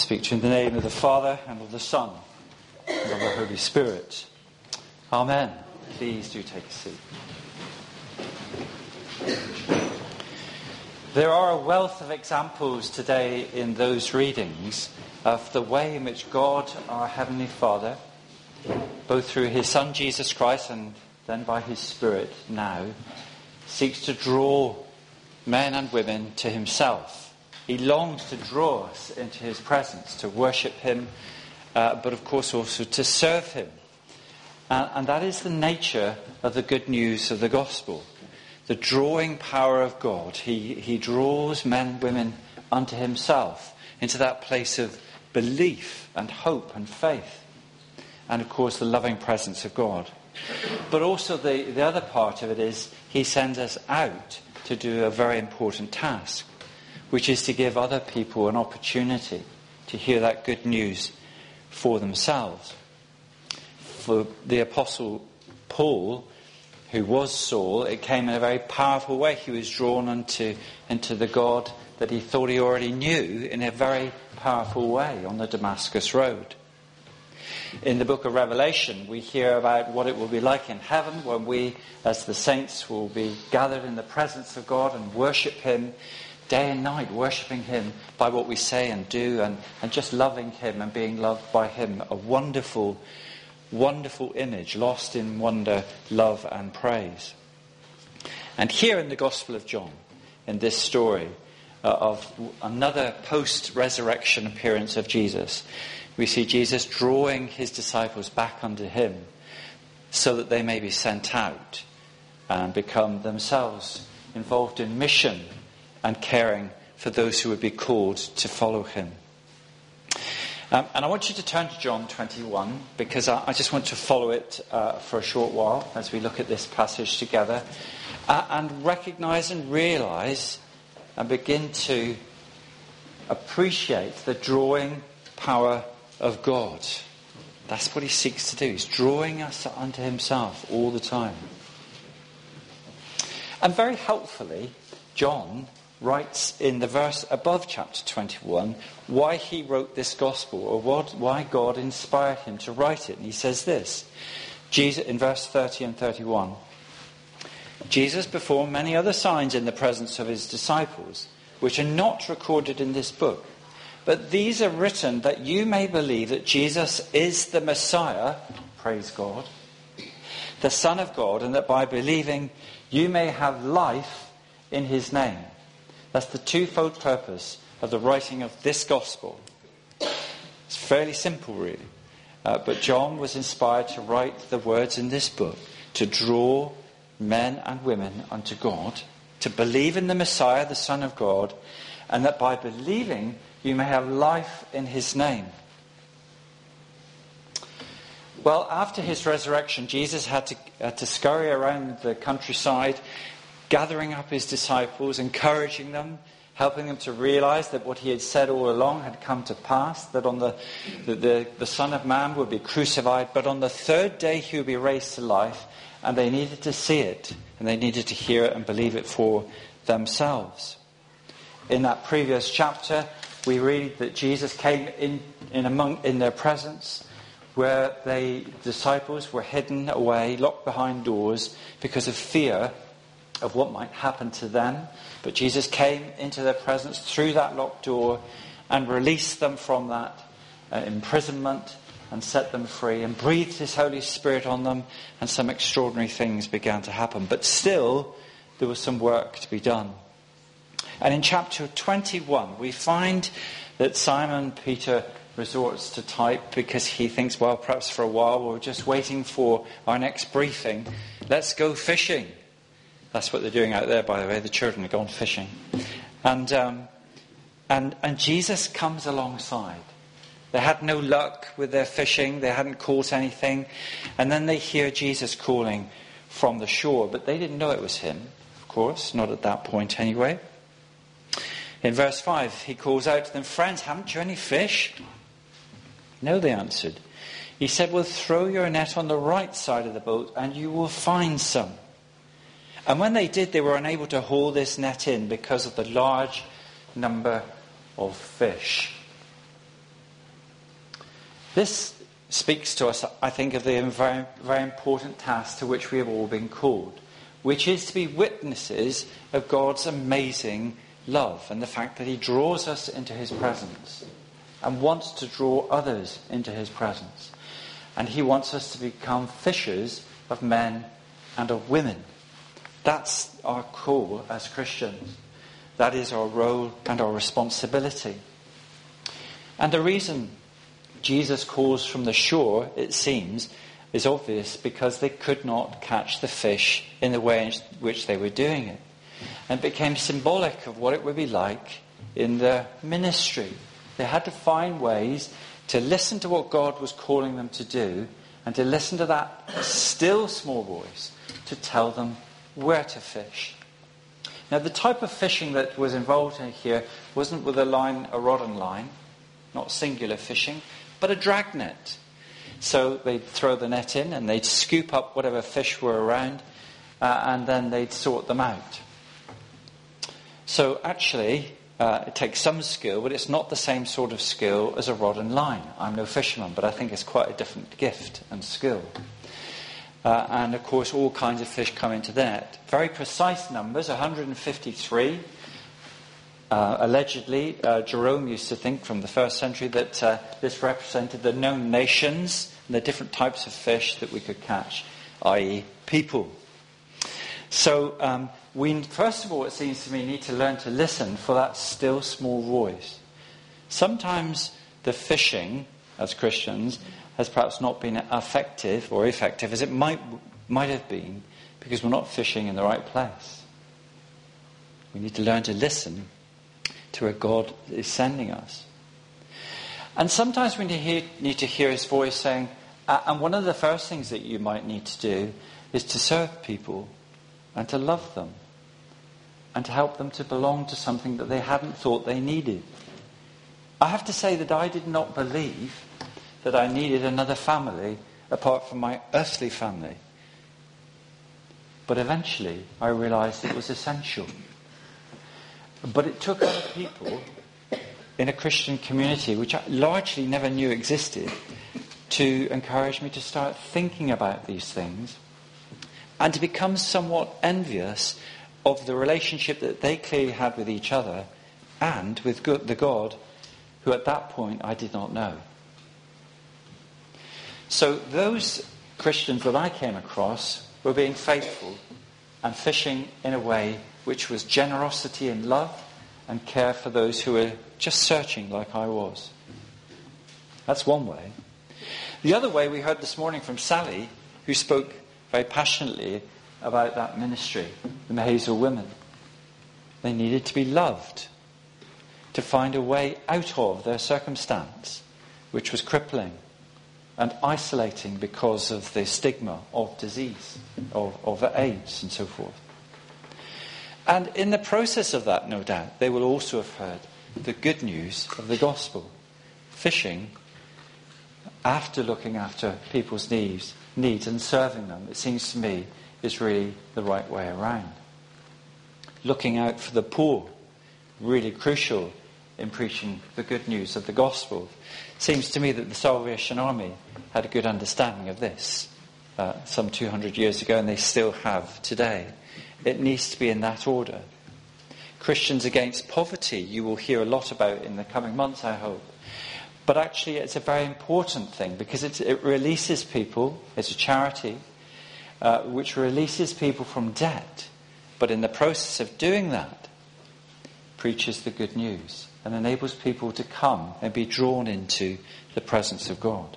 speak to you in the name of the Father, and of the Son, and of the Holy Spirit. Amen. Please do take a seat. There are a wealth of examples today in those readings of the way in which God, our Heavenly Father, both through his Son Jesus Christ and then by his Spirit now, seeks to draw men and women to himself. He longs to draw us into his presence, to worship him, but of course also to serve him. And that is the nature of the good news of the gospel. The drawing power of God. He draws men and women unto himself, into that place of belief and hope and faith. And of course the loving presence of God. But also the other part of it is he sends us out to do a very important task, which is to give other people an opportunity to hear that good news for themselves. For the Apostle Paul, who was Saul, it came in a very powerful way. He was drawn into the God that he thought he already knew in a very powerful way on the Damascus Road. In the book of Revelation, we hear about what it will be like in heaven when we, as the saints, will be gathered in the presence of God and worship him day and night, worshipping him by what we say and do, and just loving him and being loved by him. A wonderful, wonderful image, lost in wonder, love and praise. And here in the Gospel of John, in this story of another post-resurrection appearance of Jesus, we see Jesus drawing his disciples back unto him so that they may be sent out and become themselves involved in mission and caring for those who would be called to follow him. And I want you to turn to John 21, because I just want to follow it for a short while as we look at this passage together and recognize and realize and begin to appreciate the drawing power of God. That's what he seeks to do. He's drawing us unto himself all the time. And very helpfully, John writes in the verse above chapter 21 why he wrote this gospel, or why God inspired him to write it. And he says this, Jesus, in verse 30 and 31, Jesus performed many other signs in the presence of his disciples, which are not recorded in this book. But these are written that you may believe that Jesus is the Messiah, praise God, the Son of God, and that by believing you may have life in his name. That's the twofold purpose of the writing of this gospel. It's fairly simple, really. But John was inspired to write the words in this book to draw men and women unto God, to believe in the Messiah, the Son of God, and that by believing you may have life in his name. Well, after his resurrection, Jesus had to scurry around the countryside, gathering up his disciples, encouraging them, helping them to realize that what he had said all along had come to pass, that on the Son of Man would be crucified, but on the third day he would be raised to life, and they needed to see it, and they needed to hear it and believe it for themselves. In that previous chapter, we read that Jesus came in their presence, where the disciples were hidden away, locked behind doors, because of fear of what might happen to them. But Jesus came into their presence through that locked door and released them from that imprisonment and set them free and breathed his Holy Spirit on them, and some extraordinary things began to happen. But still, there was some work to be done. And in chapter 21, we find that Simon Peter resorts to type because he thinks, well, perhaps for a while we're just waiting for our next briefing. Let's go fishing. That's what they're doing out there, by the way. The children are gone fishing. And Jesus comes alongside. They had no luck with their fishing. They hadn't caught anything. And then they hear Jesus calling from the shore. But they didn't know it was him, of course. Not at that point anyway. In verse 5, he calls out to them, friends, haven't you any fish? No, they answered. He said, well, throw your net on the right side of the boat and you will find some. And when they did, they were unable to haul this net in because of the large number of fish. This speaks to us, I think, of the very, very important task to which we have all been called, which is to be witnesses of God's amazing love and the fact that he draws us into his presence and wants to draw others into his presence. And he wants us to become fishers of men and of women. That's our call as Christians. That is our role and our responsibility. And the reason Jesus calls from the shore, it seems, is obvious, because they could not catch the fish in the way in which they were doing it. And it became symbolic of what it would be like in the ministry. They had to find ways to listen to what God was calling them to do and to listen to that still small voice to tell them where to fish. Now, the type of fishing that was involved in here wasn't with a rod and line, not singular fishing, but a drag net. So they'd throw the net in and they'd scoop up whatever fish were around and then they'd sort them out. So actually, it takes some skill, but it's not the same sort of skill as a rod and line. I'm no fisherman, but I think it's quite a different gift and skill. And of course, all kinds of fish come into that. Very precise numbers, 153. Allegedly, Jerome used to think from the first century that this represented the known nations and the different types of fish that we could catch, i.e. people. So we, first of all, it seems to me, need to learn to listen for that still small voice. Sometimes the fishing, as Christians, has perhaps not been effective as it might have been, because we're not fishing in the right place. We need to learn to listen to where God is sending us. And sometimes we need to hear his voice saying, and one of the first things that you might need to do is to serve people and to love them and to help them to belong to something that they hadn't thought they needed. I have to say that I did not believe that I needed another family apart from my earthly family. But eventually I realized it was essential. But it took other people in a Christian community, which I largely never knew existed, to encourage me to start thinking about these things and to become somewhat envious of the relationship that they clearly had with each other and with the God who at that point I did not know. So those Christians that I came across were being faithful and fishing in a way which was generosity and love and care for those who were just searching like I was. That's one way. The other way we heard this morning from Sally, who spoke very passionately about that ministry, the Mahazel women. They needed to be loved, to find a way out of their circumstance, which was crippling and isolating because of the stigma of disease, of AIDS and so forth. And in the process of that, no doubt, they will also have heard the good news of the gospel. Fishing, after looking after people's needs and serving them, it seems to me, is really the right way around. Looking out for the poor, really crucial in preaching the good news of the gospel. It seems to me that the Salvation Army had a good understanding of this some 200 years ago, and they still have today. It needs to be in that order. Christians against poverty, you will hear a lot about in the coming months, I hope. But actually it's a very important thing because it releases people, it's a charity, which releases people from debt. But in the process of doing that, preaches the good news and enables people to come and be drawn into the presence of God.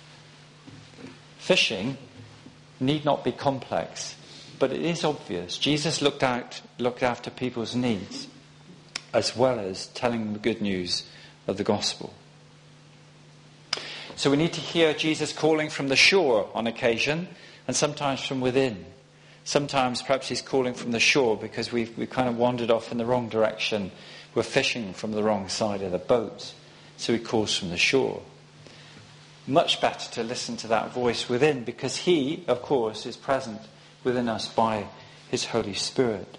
Fishing need not be complex, but it is obvious. Jesus looked after people's needs as well as telling them the good news of the gospel. So we need to hear Jesus calling from the shore on occasion and sometimes from within. Sometimes perhaps he's calling from the shore because we've kind of wandered off in the wrong direction. We're fishing from the wrong side of the boat. So he calls from the shore. Much better to listen to that voice within because he, of course, is present within us by his Holy Spirit.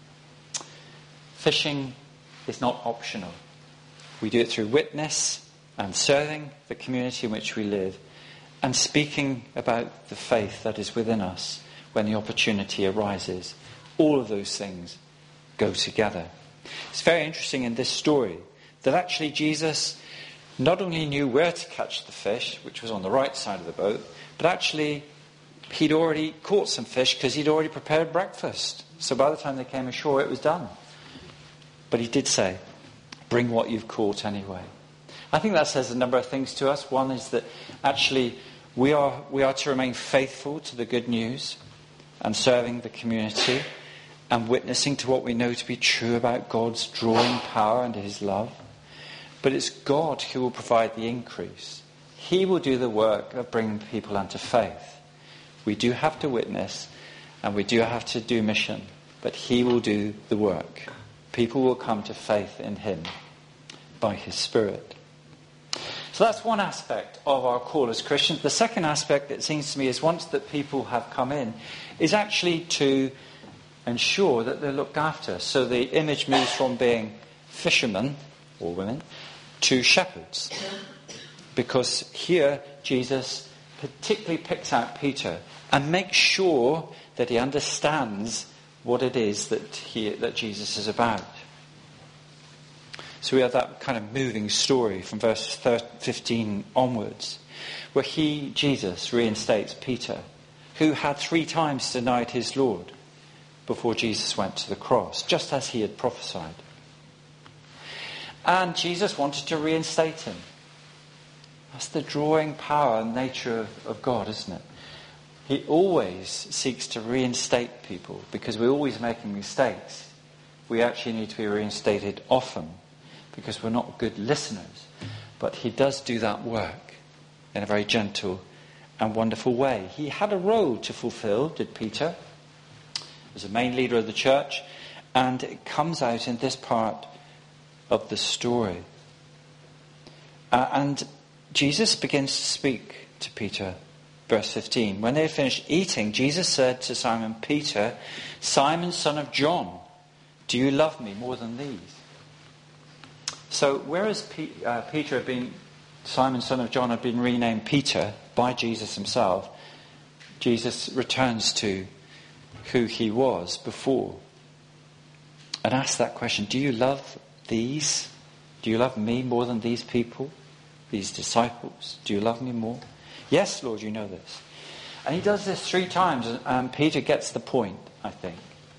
Fishing is not optional. We do it through witness and serving the community in which we live, and speaking about the faith that is within us when the opportunity arises. All of those things go together. It's very interesting in this story that actually Jesus not only knew where to catch the fish, which was on the right side of the boat, but actually he'd already caught some fish because he'd already prepared breakfast. So by the time they came ashore, it was done. But he did say, bring what you've caught anyway. I think that says a number of things to us. One is that actually we are to remain faithful to the good news and serving the community and witnessing to what we know to be true about God's drawing power and his love. But it's God who will provide the increase. He will do the work of bringing people unto faith. We do have to witness and we do have to do mission, but he will do the work. People will come to faith in him by his Spirit. So that's one aspect of our call as Christians. The second aspect, it seems to me, is once that people have come in, is actually to ensure that they're looked after. So the image moves from being fishermen, or women, to shepherds. Because here Jesus particularly picks out Peter and makes sure that he understands what it is that Jesus is about. So we have that kind of moving story from verse 15 onwards, where Jesus, reinstates Peter, who had 3 times denied his Lord before Jesus went to the cross, just as he had prophesied. And Jesus wanted to reinstate him. That's the drawing power and nature of God, isn't it? He always seeks to reinstate people because we're always making mistakes. We actually need to be reinstated often because we're not good listeners. But he does do that work in a very gentle and wonderful way. He had a role to fulfill, did Peter, as a main leader of the church, and it comes out in this part of the story. And Jesus begins to speak to Peter. Verse 15, when they had finished eating, Jesus said to Simon Peter, Simon, son of John, do you love me more than these? So whereas Peter had been, Simon, son of John, had been renamed Peter by Jesus himself, Jesus returns to who he was before and asks that question, do you love these? Do you love me more than these people, these disciples? Do you love me more? Yes, Lord, you know this. And he does this 3 times, and Peter gets the point, I think.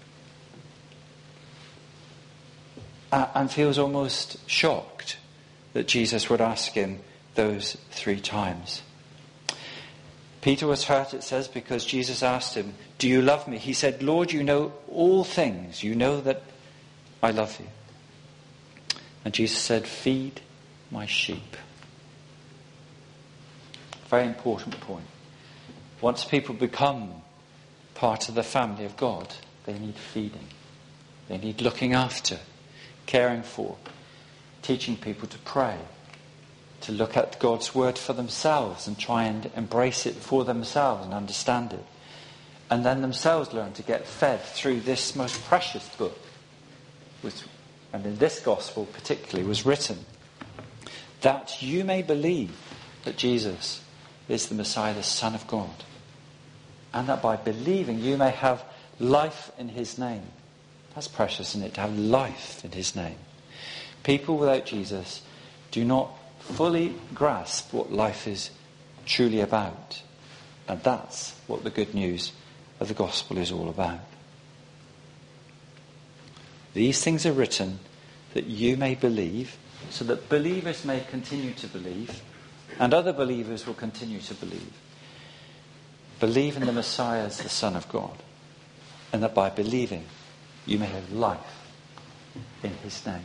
And feels almost shocked that Jesus would ask him those 3 times. Peter was hurt, it says, because Jesus asked him, do you love me? He said, Lord, you know all things. You know that I love you. And Jesus said, feed my sheep. Very important point. Once people become part of the family of God, they need feeding. They need looking after, caring for, teaching people to pray, to look at God's word for themselves and try and embrace it for themselves and understand it. And then themselves learn to get fed through this most precious book, which, and in this gospel particularly, was written, that you may believe that Jesus is the Messiah, the Son of God. And that by believing you may have life in his name. That's precious, isn't it? To have life in his name. People without Jesus do not fully grasp what life is truly about. And that's what the good news of the gospel is all about. These things are written that you may believe, so that believers may continue to believe, and other believers will continue to believe. Believe in the Messiah as the Son of God. And that by believing, you may have life in his name.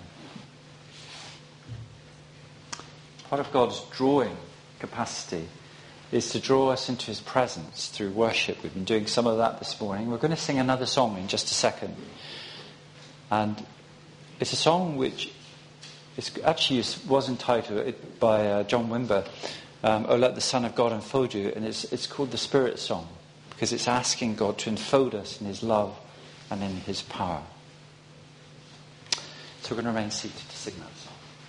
Part of God's drawing capacity is to draw us into his presence through worship. We've been doing some of that this morning. We're going to sing another song in just a second. And it's a song which was entitled by John Wimber, Oh Let the Son of God Enfold You, and it's called the Spirit Song, because it's asking God to enfold us in his love and in his power. So we're going to remain seated to sing that song.